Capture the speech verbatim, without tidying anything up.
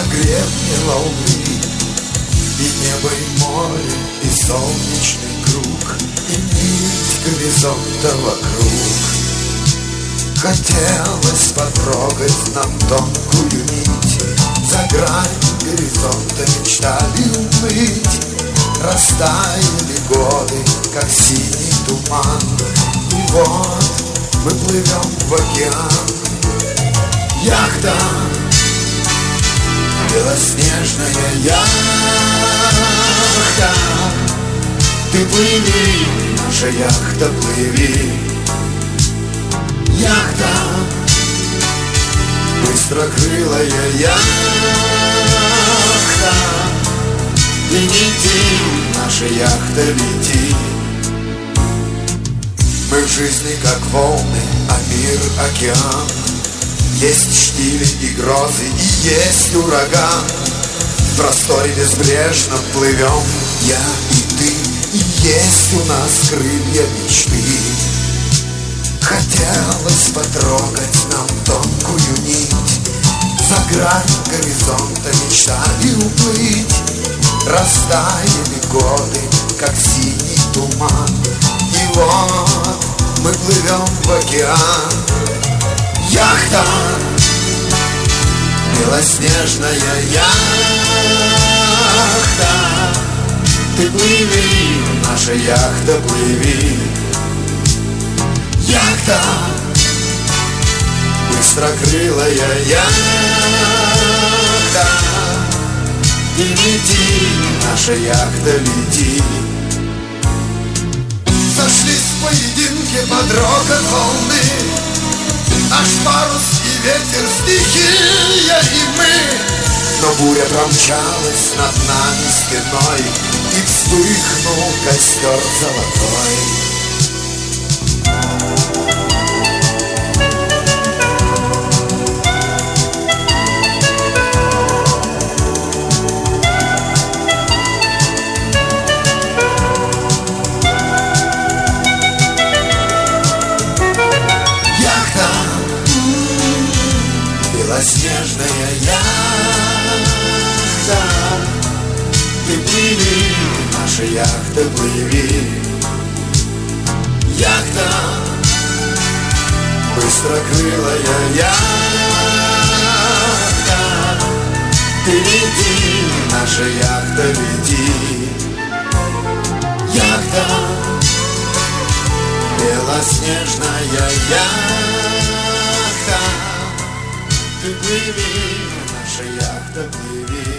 гребне волны, и небо, и море, и солнечный круг, и нить горизонта вокруг. Хотелось потрогать нам тонкую нить, за грань горизонта мечтали уплыть. Растаяли годы, как синий туман, и вот мы плывем в океан. Яхта, белоснежная яхта, ты плыви, наша яхта, плыви. Яхта, быстрокрылая яхта, лети, наша яхта, лети. Мы в жизни как волны, а мир океан. Есть штили и грозы, и есть ураган. В просторе безбрежном плывем я и ты, и есть у нас крылья мечты. Хотелось потрогать нам тонкую нить, за грань горизонта мечтали уплыть. Растаяли годы, как синий туман, и вот мы плывем в океан. Яхта, белоснежная яхта, ты плыви, наша яхта, плыви. Яхта, быстрокрылая яхта, и лети, наша яхта, лети. Сошлись в поединке под рокот волны, наш парус и ветер, стихия и мы. Но буря промчалась над нами стеной, и вспыхнул костер золотой. Белоснежная яхта, ты плыви, наша яхта, плыви. Яхта, быстрокрылая яхта, ты лети, наша яхта, лети. Яхта, белоснежная яхта, ты плыви, наша яхта, плыви.